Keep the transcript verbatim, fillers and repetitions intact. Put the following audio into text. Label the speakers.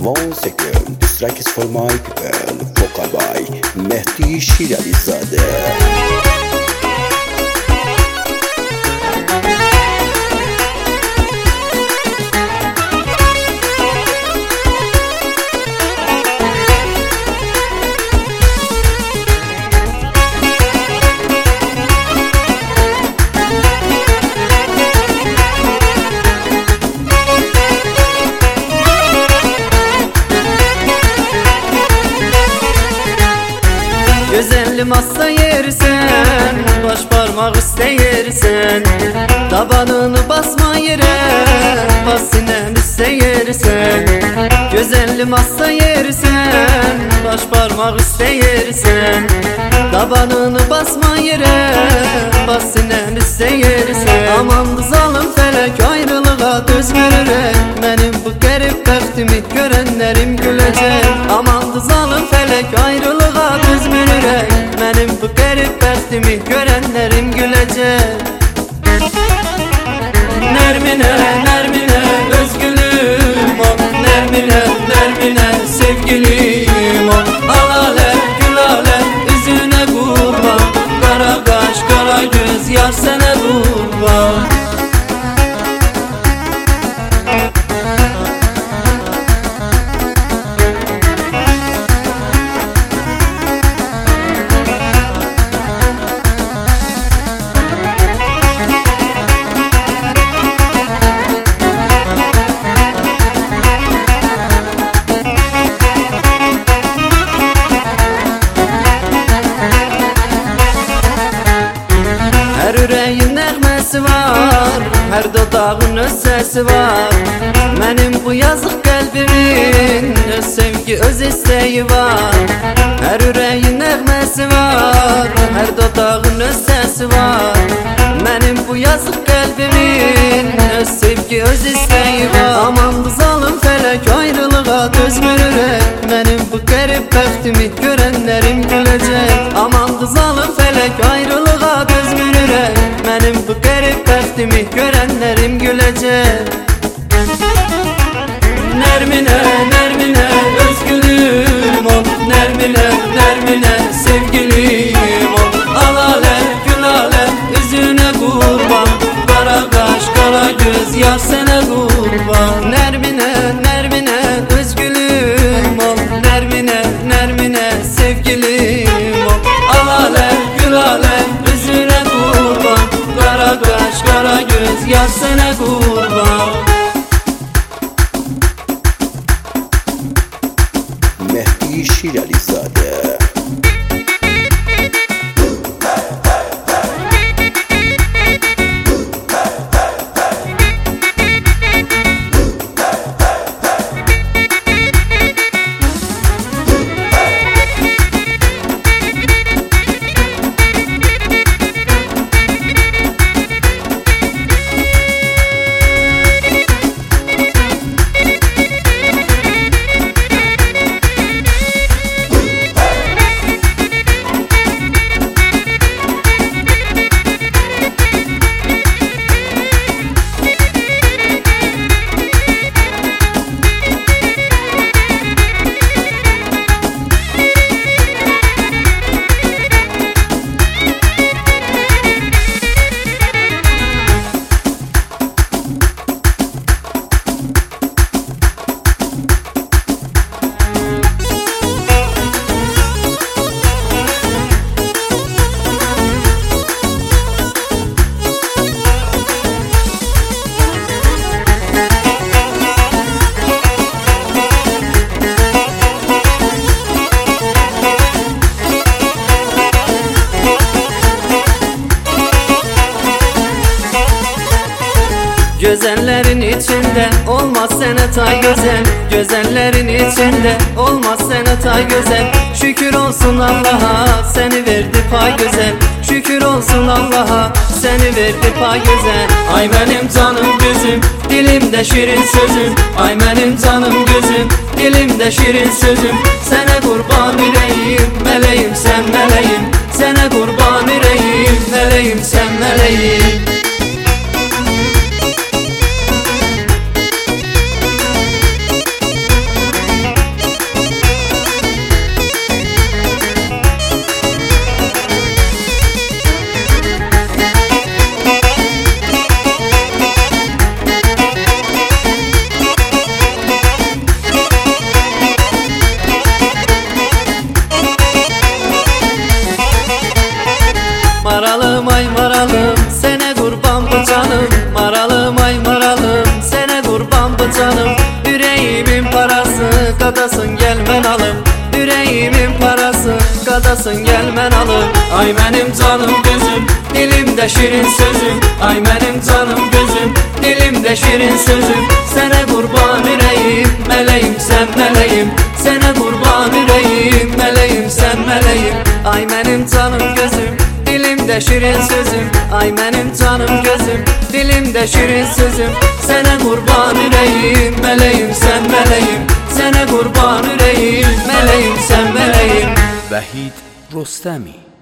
Speaker 1: One second, this track is for my people. Vocal by Mehdi Şirazade.
Speaker 2: Güzellim hasta yersen, baş parmak isteyersen, tabanını basma yere, bas sinem isteyersen. Güzellim hasta yersen, baş parmak isteyersen, tabanını basma yere, bas sinem isteyersen. Aman zalim felek ayrılığa düz görürek, benim bu garip bəxtimi görenlerim gülecek. Aman zalim felek ayrılığa düz görürek, benim bu garip bəxtimi görenlerim gülecek. Nermine, Nermine, özgülüm ol. Nermine, Nermine, sevgilim ol. Alale, gülale, üzüne kurban. Kara kaş, kara göz, yar sana kurban. Her yüreğin nəğməsi var, her dodağın öz səsi var. Mənim bu yazıq qəlbimin öz sevgi, öz istəyi var. Her yüreğin nəğməsi var, her dodağın öz səsi var. Mənim bu yazıq qəlbimin öz sevgi, öz istəyi var. Aman bu zalim felek ayrılığa düz görürek, benim bu garip bəxtimi görenlerim gülecek. Aman bu zalim felek ayrılığa düz görürek, benim bu garip bəxtimi görenlerim gülecek. Nermine, Nermine, özgülüm ol. Nermine, Nermine, sevgilim ol. Alale, gülale, üzüne kurban. Kara kaş, kara göz, yar sana kurban. Nermine, Nermine, özgülüm ol. Nermine, Nermine, sevgilim ol. Alale, gülale, üzüne kurban. Kara kaş, kara göz, yar sana kurban.
Speaker 1: Mehdi Şirazade.
Speaker 2: Gözellerin içinde olmaz senet ay güzel. Gözellerin içinde olmaz senet ay güzel. Şükür olsun Allah'a seni verdi pay güzel. Şükür olsun Allah'a seni verdi pay güzel. Ay benim canım gözüm, dilimde şirin sözüm. Ay benim canım gözüm, dilimde şirin sözüm. Sana kurban yüreğim, meleğim sen meleğim. Sana kurban yüreğim, meleğim sen meleğim. canım, yüreğimin parası, qadasın gel mən alım. Yüreğimin parası, qadasın gel mən alım. Ay mənim canım gözüm, dilimdə şirin sözüm. Ay mənim canım gözüm, dilimdə şirin sözüm. Sənə qurban ürəyim, mələyim sən mələyim. Sənə qurban ürəyim, mələyim sən mələyim. Ay mənim canım gözüm, dilimdə şirin sözüm. Ay mənim canım gözüm, dilimdə şirin sözüm. Sənə qurban ürəyim, mələyim sən mələyim. Sənə qurban ürəyim, mələyim sən mələyim.
Speaker 1: Vahid Rostami.